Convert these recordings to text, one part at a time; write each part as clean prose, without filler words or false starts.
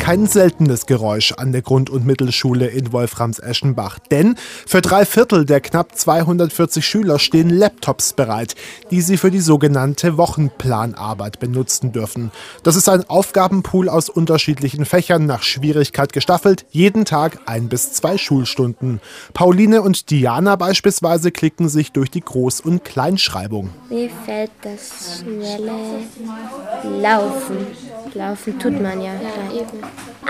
kein seltenes Geräusch an der Grund- und Mittelschule in Wolframs-Eschenbach. Denn für 3/4 der knapp 240 Schüler stehen Laptops bereit, die sie für die sogenannte Wochenplanarbeit benutzen dürfen. Das ist ein Aufgabenpool aus unterschiedlichen Fächern, nach Schwierigkeit gestaffelt, jeden Tag 1 bis 2 Schulstunden. Pauline und Diana beispielsweise klicken sich durch die Groß- und Kleinschreibung. Mir fällt das schnelle Laufen. Laufen tut man ja da eben.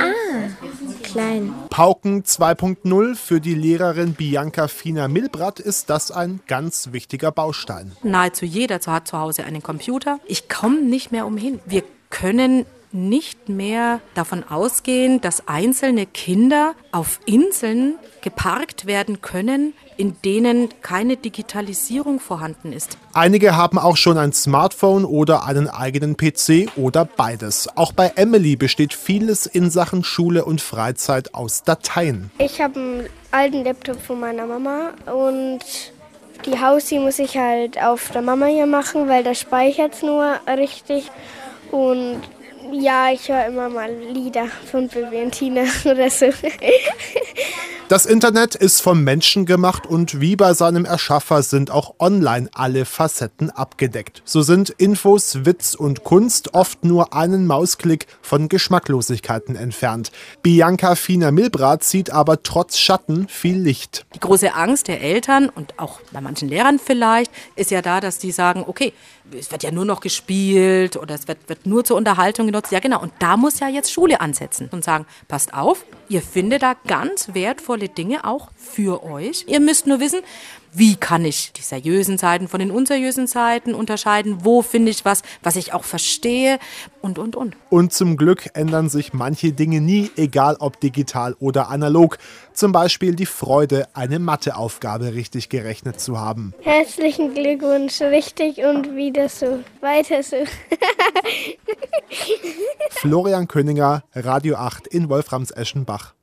Klein. Pauken 2.0 für die Lehrerin Bianca Fiener-Milbrath ist das ein ganz wichtiger Baustein. Nahezu jeder hat zu Hause einen Computer. Ich komme nicht mehr umhin. Wir können nicht mehr davon ausgehen, dass einzelne Kinder auf Inseln geparkt werden können, in denen keine Digitalisierung vorhanden ist. Einige haben auch schon ein Smartphone oder einen eigenen PC oder beides. Auch bei Emily besteht vieles in Sachen Schule und Freizeit aus Dateien. Ich habe einen alten Laptop von meiner Mama und die Hausi muss ich halt auf der Mama hier machen, weil da speichert es nur richtig. Und ja, ich höre immer mal Lieder von Bibi und Tina oder so. Das Internet ist vom Menschen gemacht und wie bei seinem Erschaffer sind auch online alle Facetten abgedeckt. So sind Infos, Witz und Kunst oft nur einen Mausklick von Geschmacklosigkeiten entfernt. Bianca Fiener-Milbrath sieht aber trotz Schatten viel Licht. Die große Angst der Eltern und auch bei manchen Lehrern vielleicht ist ja da, dass die sagen, okay, es wird ja nur noch gespielt oder es wird nur zur Unterhaltung genutzt. Ja genau, und da muss ja jetzt Schule ansetzen und sagen, passt auf, ihr findet da ganz wertvolle Dinge auch für euch. Ihr müsst nur wissen, wie kann ich die seriösen Seiten von den unseriösen Seiten unterscheiden? Wo finde ich was ich auch verstehe? Und. Und zum Glück ändern sich manche Dinge nie, egal ob digital oder analog. Zum Beispiel die Freude, eine Matheaufgabe richtig gerechnet zu haben. Herzlichen Glückwunsch, richtig und wieder so, weiter so. Florian Köninger, Radio 8 in Wolframs-Eschenbach.